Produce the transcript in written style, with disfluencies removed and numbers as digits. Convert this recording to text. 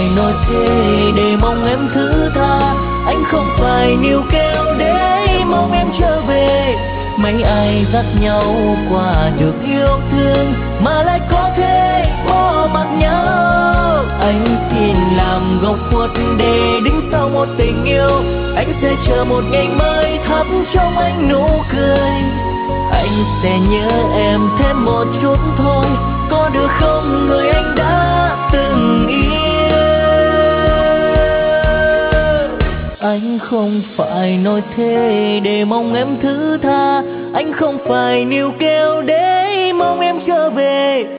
phải nói thế để mong em thứ tha, anh không phải níu kéo để mong em trở về. Mấy ai dắt nhau qua được yêu thương mà lại có thể bỏ mặc nhau. Anh xin làm góc khuất để đứng sau một tình yêu, anh sẽ chờ một ngày mới thắp trong anh nụ cười. Anh sẽ nhớ em thêm một chút thôi, có được không người anh đã từng yêu. Anh không phải nói thế để mong em thứ tha, anh không phải níu kéo để mong em trở về.